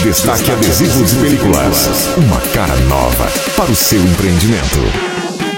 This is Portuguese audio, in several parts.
Destaque Adesivos e Películas. Uma cara nova para o seu empreendimento.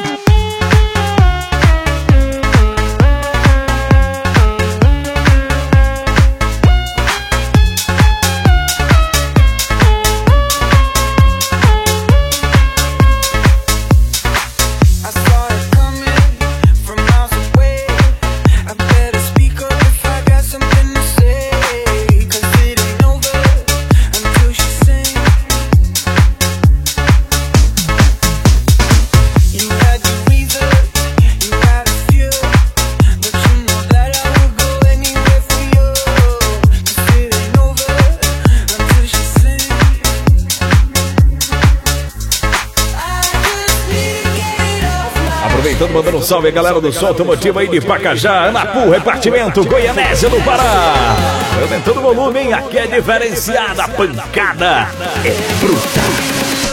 Aproveitando, mandando um salve a galera do Som Automotivo aí de Pacajá, Anapu, repartimento Goianésia do Pará. Aumentando o volume, hein? Aqui é diferenciada, a pancada é bruta.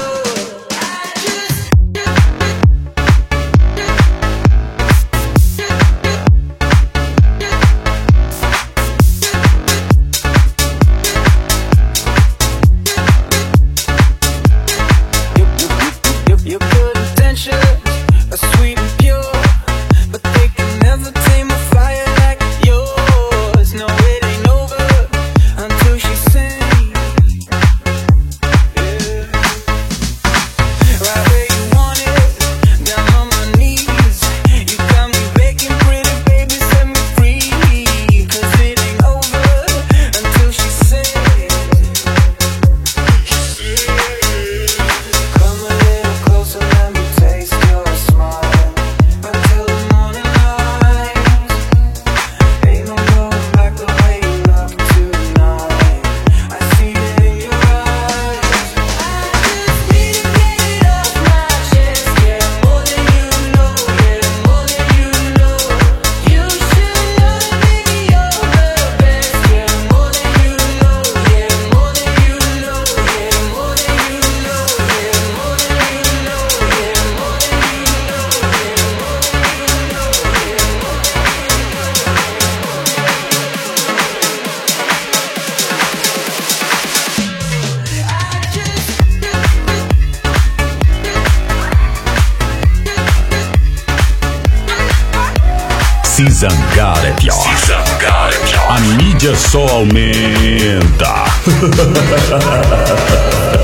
Se zangar é pior. Se zangar é pior. A mídia só aumenta.